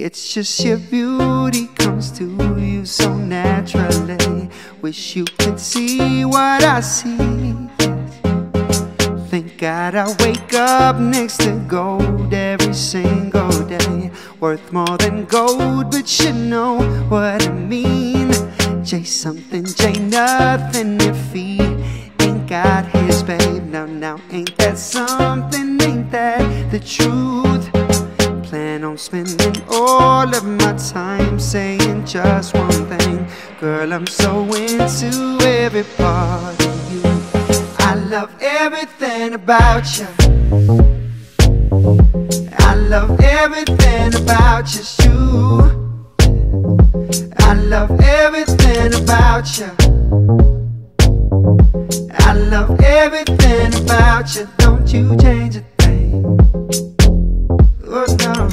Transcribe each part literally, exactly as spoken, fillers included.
It's just your beauty comes to you so naturally. Wish you could see what I see. Thank God I wake up next to gold every single day. Worth more than gold, but you know what I mean. J something, J nothing if he ain't got his babe. Now, now, ain't that something? Ain't that the truth? Plan on spending all of my time saying just one thing. Girl, I'm so into every part of you. I love everything about you. I love everything about just you. I love everything about you. I love everything about you. Don't you change a thing. Oh no.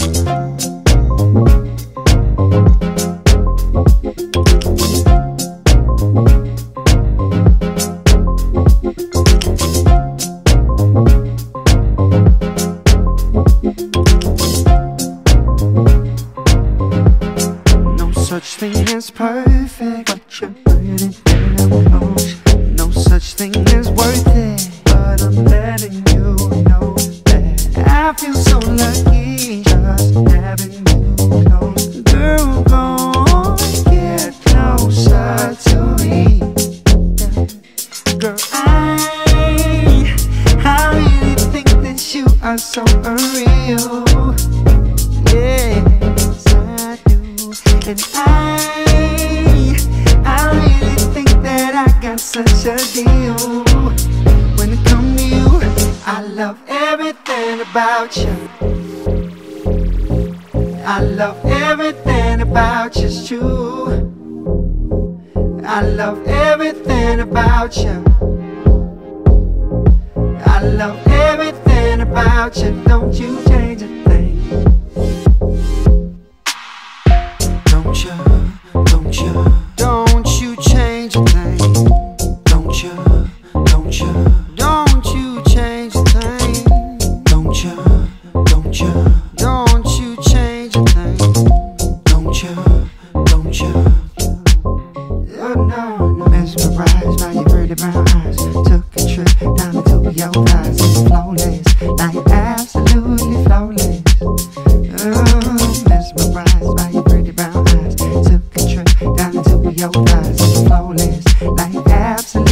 No such thing as perfect, but you're pretty damn. No such thing as worth it, but I'm letting you know that I feel so lucky just having you close. Girl, go get closer to me. Girl, I, I really think that you are so unreal. Yes, I do. And I, I really think that I got such a deal. When it comes to you, I love everything about you. I love everything about you, it's true. I love everything about you. I love everything about you. Don't you change a thing. Don't you, don't you, don't you change a thing. Don't you, don't you, don't you change a thing. Don't you, don't you, don't you change a thing. Don't you, don't you. Oh no, no. Mesmerized by your pretty brown eyes. Took a trip down into your thighs. It's flawless, like absolutely flawless. Oh, mesmerized by your pretty brown eyes. Took a trip down into your thighs. It's flawless, like absolutely